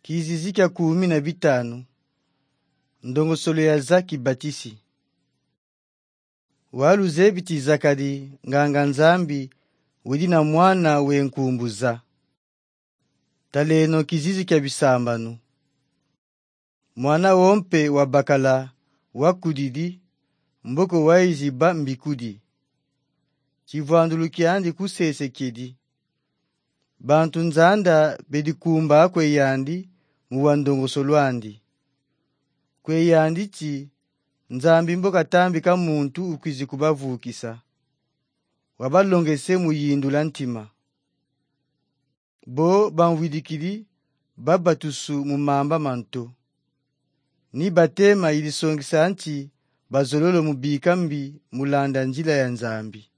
Kizizi kya 15 ndongosolo ya Zaki Batisi. Waluze biti Zakari nganga nzambi wedi na mwana wenkumbuza. Taleno kizizi kya bisambanu. Mwana wompe wa bakala wakudidi mboko waiziba mbikudi. Chivandulu kiandi kusese kedi. Bantu nzanda bedi kumba akwe yandi muwandongosolwandi. Kwe yandi chi nzambi mboka tambi ka muntu ukwizi kubavukisa. Wabalongese muyindula ntima. Bo banwidikili babatusu mumamba manto. Ni batema ilisongisa nchi bazololo mubikambi mulanda njila ya nzambi.